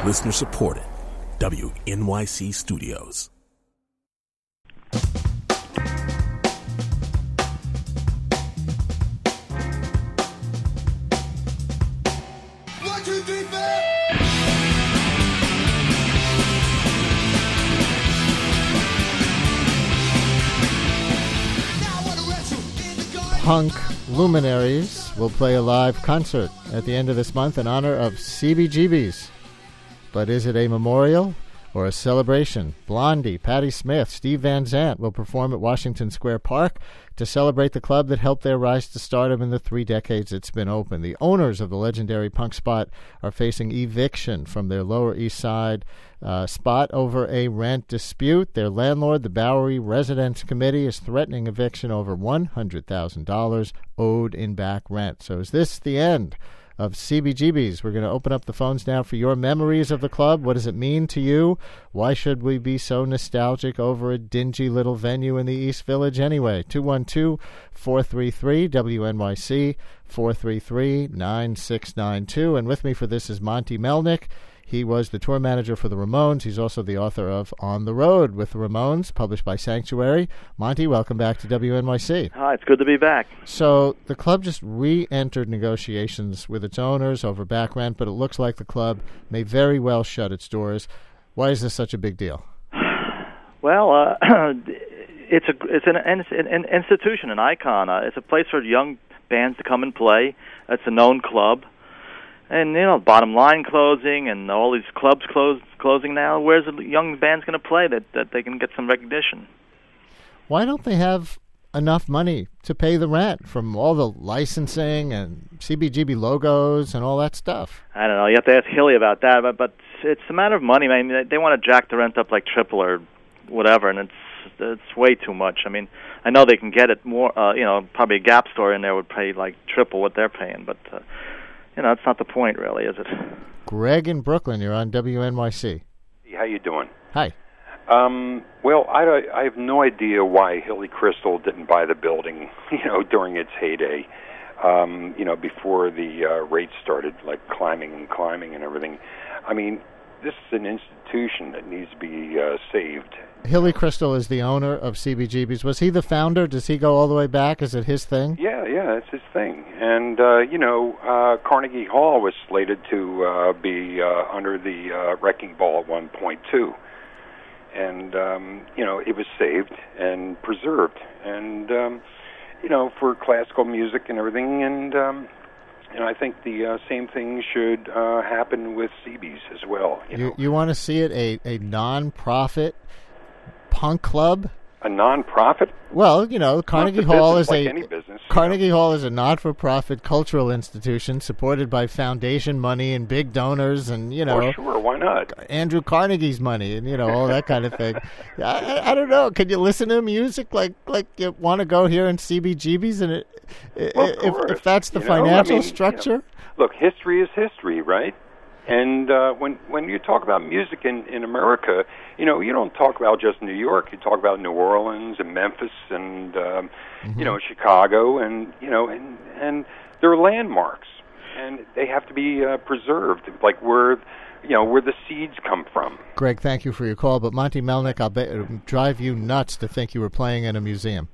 Listener supported. WNYC Studios. Punk luminaries will play a live concert at the end of this month in honor of CBGBs. But is it a memorial or a celebration? Blondie, Patti Smith, Steve Van Zandt will perform at Washington Square Park to celebrate the club that helped their rise to stardom in the 3 decades it's been open. The owners of the legendary punk spot are facing eviction from their Lower East Side spot over a rent dispute. Their landlord, the Bowery Residence Committee, is threatening eviction over $100,000 owed in back rent. So is this the end of CBGBs? We're going to open up the phones now for your memories of the club. What does it mean to you? Why should we be so nostalgic over a dingy little venue in the East Village anyway? 212-433-WNYC, 433-9692. And with me for this is Monty Melnick. He was the tour manager for the Ramones. He's also the author of On the Road with the Ramones, published by Sanctuary. Monty, welcome back to WNYC. Hi, it's good to be back. So the club just re-entered negotiations with its owners over back rent, but it looks like the club may very well shut its doors. Why is this such a big deal? Well, it's an institution, an icon. It's a place for young bands to come and play. It's a known club. And, Bottom Line closing and all these clubs closing now. Where's the young band's going to play that they can get some recognition? Why don't they have enough money to pay the rent from all the licensing and CBGB logos and all that stuff? I don't know. You have to ask Hilly about that. But it's a matter of money. I mean, they want to jack the rent up like triple or whatever, and it's way too much. I mean, I know they can get it more. Probably a Gap store in there would pay like triple what they're paying, but that's not the point, really, is it? Greg in Brooklyn, you're on WNYC. How you doing? Hi. Well, I have no idea why Hilly Crystal didn't buy the building, during its heyday, before the rates started, like, climbing and everything. I mean, this is an institution that needs to be saved. Hilly Crystal is the owner of CBGB's. Was he the founder? Does he go all the way back? Is it his thing? Yeah, it's his thing. And, Carnegie Hall was slated to be under the wrecking ball at one point, too. And, it was saved and preserved. And, for classical music and everything. And, I think the same thing should happen with CB's as well. You want to see it a non-profit punk club? A non-profit? Well, Carnegie Hall is like any business. Carnegie Hall is a not-for-profit cultural institution supported by foundation money and big donors, and Oh, sure, why not? Andrew Carnegie's money, and all that kind of thing. I don't know. Can you listen to music like you want to go here in CBGB's, and if that's the financial structure? Look, history is history, right? And when you talk about music in America, you don't talk about just New York. You talk about New Orleans and Memphis and Chicago, and and they're landmarks, and they have to be preserved, like where the seeds come from. Greg, thank you for your call. But Monty Melnick, I'll bet it'll drive you nuts to think you were playing in a museum.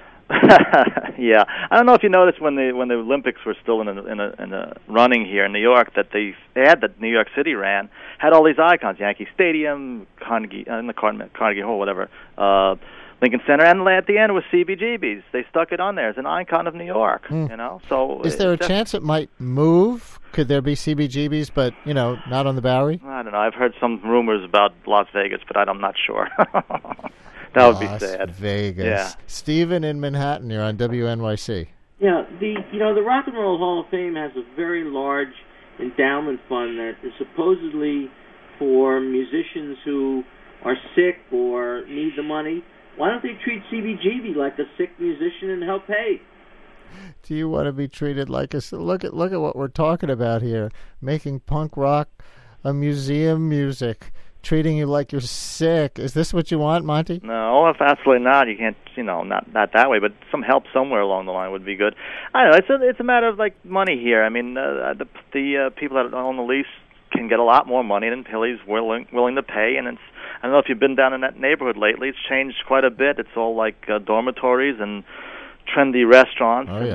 Yeah, I don't know if you noticed when the Olympics were still in a running here in New York, that the ad that New York City ran had all these icons: Yankee Stadium, Carnegie Hall, whatever, Lincoln Center, and at the end was CBGB's. They stuck it on there as an icon of New York. So is there a chance it might move? Could there be CBGB's, but not on the Bowery? I don't know. I've heard some rumors about Las Vegas, but I'm not sure. That would be sad. Las Vegas. Yeah. Stephen in Manhattan, you're on WNYC. Yeah, the Rock and Roll Hall of Fame has a very large endowment fund that is supposedly for musicians who are sick or need the money. Why don't they treat CBGB like a sick musician and help pay? Do you want to be treated like a... Look at what we're talking about here. Making punk rock a museum music. Treating you like you're sick. Is this what you want, Monty? No, absolutely not. You can't, not that way. But some help somewhere along the line would be good. I don't know. It's a matter of like money here. I mean, the people that own the lease can get a lot more money than Hilly's willing to pay, and I don't know if you've been down in that neighborhood lately. It's changed quite a bit. It's all like dormitories and trendy restaurants, oh, yeah.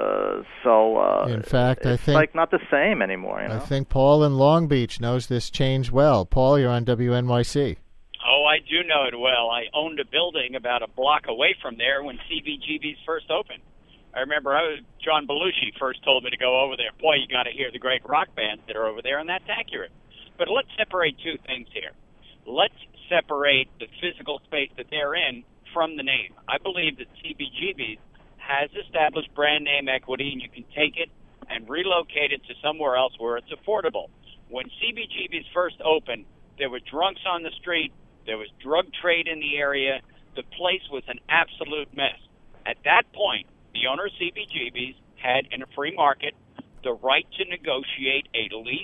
and in fact, I it's think like not the same anymore. I think Paul in Long Beach knows this change well. Paul, you're on WNYC. Oh, I do know it well. I owned a building about a block away from there when CBGB's first opened. I remember John Belushi first told me to go over there. Boy, you got to hear the great rock bands that are over there, and that's accurate. But let's separate two things here. Let's separate the physical space that they're in from the name. I believe that CBGB's has established brand name equity, and you can take it and relocate it to somewhere else where it's affordable. When CBGB's first opened, there were drunks on the street, there was drug trade in the area, the place was an absolute mess. At that point, the owner of CBGB's had, in a free market, the right to negotiate a lease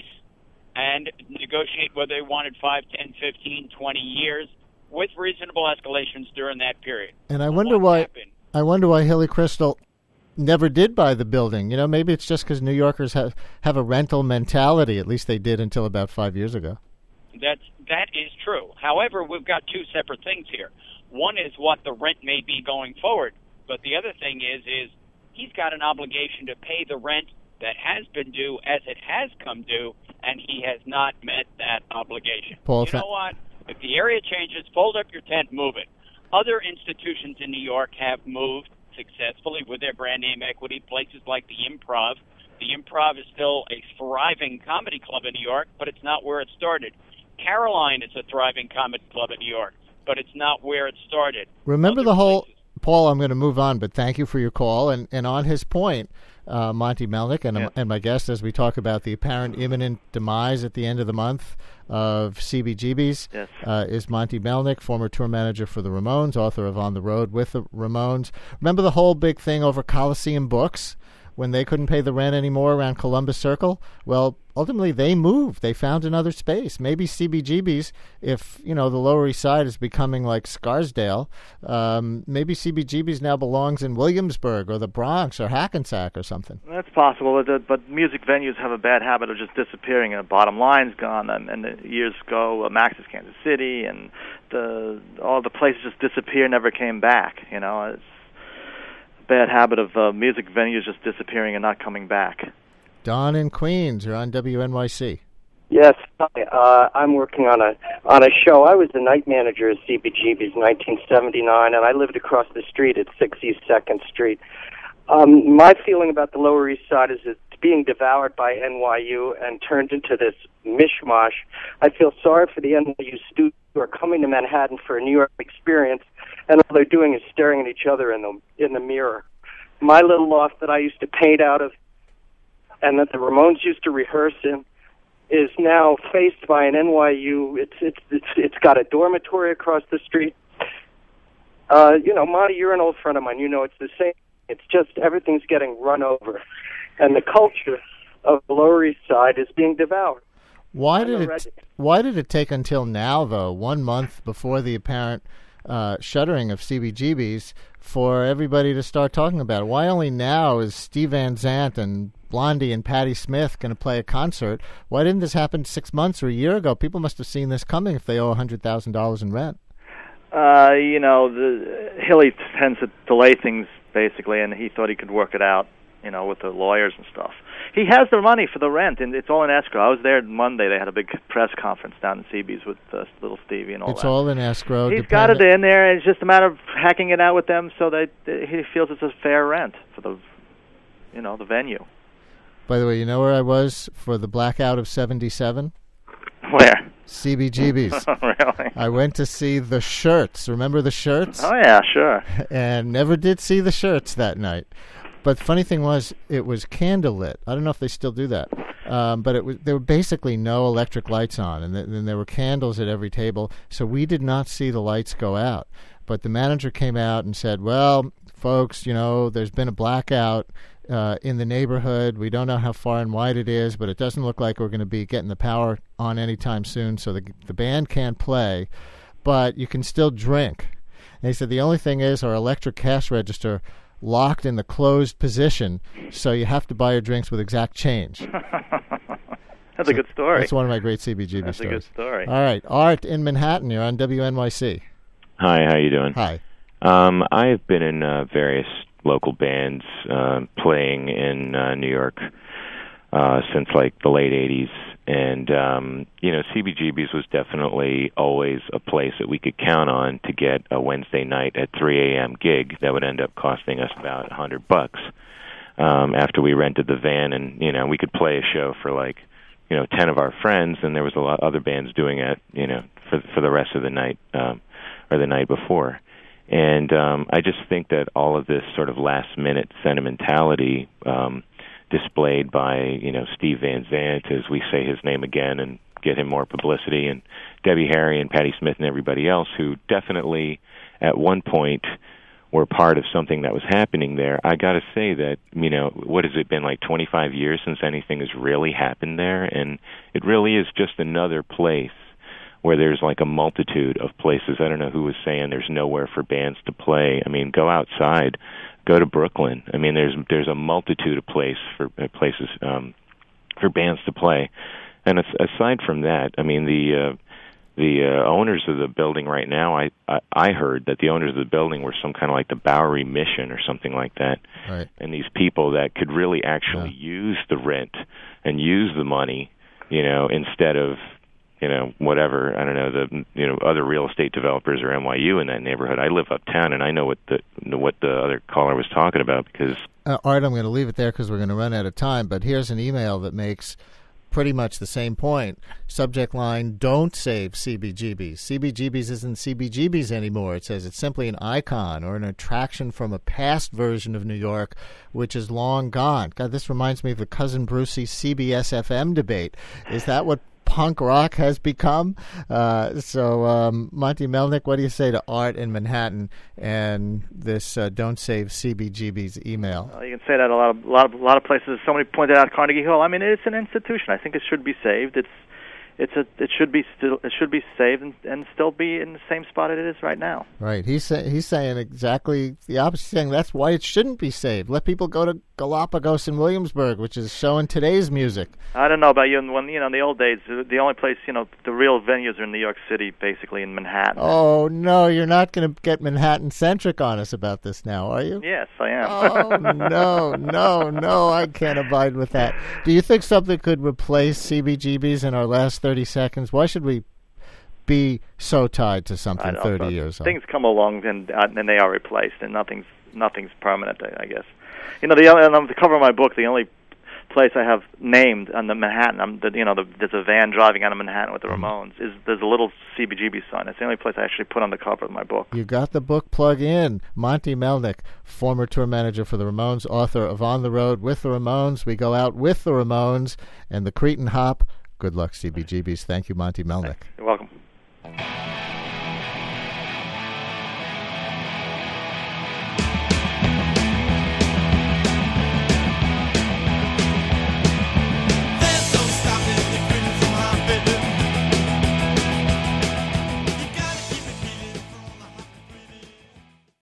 and negotiate whether they wanted 5, 10, 15, 20 years with reasonable escalations during that period. And I wonder why Hilly Crystal never did buy the building. You know, maybe it's just because New Yorkers have a rental mentality. At least they did until about 5 years ago. That is true. However, we've got two separate things here. One is what the rent may be going forward, but the other thing is he's got an obligation to pay the rent that has been due as it has come due, and he has not met that obligation. Paul, you know what? If the area changes, fold up your tent, move it. Other institutions in New York have moved successfully with their brand name equity, places like the Improv. The Improv is still a thriving comedy club in New York, but it's not where it started. Caroline is a thriving comedy club in New York, but it's not where it started. Remember the whole... Paul, I'm going to move on, but thank you for your call. And on his point, Monty Melnick and my guest, as we talk about the apparent imminent demise at the end of the month of CBGB's, is Monty Melnick, former tour manager for the Ramones, author of On the Road with the Ramones. Remember the whole big thing over Coliseum Books when they couldn't pay the rent anymore around Columbus Circle? Well, ultimately they moved. They found another space. Maybe CBGB's, if the Lower East Side is becoming like Scarsdale, maybe CBGB's now belongs in Williamsburg or the Bronx or Hackensack or something. That's possible, but music venues have a bad habit of just disappearing. And Bottom Line's gone, and years ago, Max's Kansas City, and all the places just disappear, never came back. It's bad habit of music venues just disappearing and not coming back. Don in Queens, you're on WNYC. Yes, hi. I'm working on a show. I was the night manager at CBGB's in 1979, and I lived across the street at 6 East 2nd Street. My feeling about the Lower East Side is it's being devoured by NYU and turned into this mishmash. I feel sorry for the NYU students who are coming to Manhattan for a New York experience, and all they're doing is staring at each other in the mirror. My little loft that I used to paint out of and that the Ramones used to rehearse in is now faced by an NYU. It's got a dormitory across the street. Monty, you're an old friend of mine. It's the same. It's just everything's getting run over, and the culture of the Lower East Side is being devoured. Why did it take until now, though, 1 month before the apparent shuttering of CBGB's, for everybody to start talking about it? Why only now is Steve Van Zandt and Blondie and Patti Smith going to play a concert? Why didn't this happen 6 months or a year ago? People must have seen this coming if they owe $100,000 in rent. Hilly tends to delay things, basically, and he thought he could work it out, with the lawyers and stuff. He has the money for the rent, and it's all in escrow. I was there Monday. They had a big press conference down in CB's with little Stevie and all that. It's all in escrow. He's got it in there, and it's just a matter of hacking it out with them so that he feels it's a fair rent for the venue. By the way, you know where I was for the blackout of 77? Where? CBGB's. Really? I went to see the Shirts. Remember the Shirts? Oh, yeah, sure. And never did see the Shirts that night. But the funny thing was, it was candlelit. I don't know if they still do that. But there were basically no electric lights on, and then there were candles at every table. So we did not see the lights go out. But the manager came out and said, well, folks, there's been a blackout in the neighborhood. We don't know how far and wide it is, but it doesn't look like we're going to be getting the power on anytime soon. So the band can't play, but you can still drink. And he said the only thing is our electric cash register locked in the closed position, so you have to buy your drinks with exact change. That's a good story. That's one of my great CBGB That's stories. That's a good story. All right. Art in Manhattan. You're on WNYC. Hi, how you doing? Hi. I've been in various local bands playing in New York since like the late 80s. And, CBGB's was definitely always a place that we could count on to get a Wednesday night at 3 a.m. gig that would end up costing us about $100 after we rented the van. And, we could play a show for like, 10 of our friends, and there was a lot of other bands doing it, for the rest of the night or the night before. And I just think that all of this sort of last-minute sentimentality displayed by, Steve Van Zandt, as we say his name again and get him more publicity, and Debbie Harry and Patti Smith and everybody else who definitely at one point were part of something that was happening there. I got to say that, what has it been, like 25 years since anything has really happened there? And it really is just another place where there's like a multitude of places. I don't know who was saying there's nowhere for bands to play. I mean, go outside. Go to Brooklyn. I mean, there's a multitude of places for bands to play, and aside from that, I mean the owners of the building right now. I heard that the owners of the building were some kind of like the Bowery Mission or something like that, right. And these people that could really actually use the rent and use the money, instead of whatever, I don't know, the other real estate developers or NYU in that neighborhood. I live uptown, and I know what the other caller was talking about because... Art, I'm going to leave it there because we're going to run out of time, but here's an email that makes pretty much the same point. Subject line, don't save CBGBs. CBGBs isn't CBGBs anymore. It says it's simply an icon or an attraction from a past version of New York, which is long gone. God, this reminds me of the Cousin Brucey CBS FM debate. Is that what punk rock has become? So Monty Melnick, what do you say to Art in Manhattan and this "Don't Save CBGB's" email? Well, you can say that a lot of places. Somebody pointed out Carnegie Hall. I mean, it's an institution. I think it should be saved. It should be saved and still be in the same spot it is right now. Right. He's saying exactly the opposite. He's saying that's why it shouldn't be saved. Let people go to Galapagos in Williamsburg, which is showing today's music. I don't know about you. When in the old days, the only place the real venues are in New York City, basically in Manhattan. Oh no, you're not going to get Manhattan centric on us about this now, are you? Yes, I am. Oh no, I can't abide with that. Do you think something could replace CBGBs in our last 30 seconds? Why should we be so tied to something 30 years old? Things come along and they are replaced, and nothing's permanent, I guess. On the cover of my book, the only place I have named on the Manhattan, there's a van driving out of Manhattan with the Ramones. There's a little CBGB sign. It's the only place I actually put on the cover of my book. You got the book plug in. Monty Melnick, former tour manager for the Ramones, author of On the Road with the Ramones. We go out with the Ramones and the Cretin Hop. Good luck, CBGBs. Thank you, Monty Melnick. You're welcome.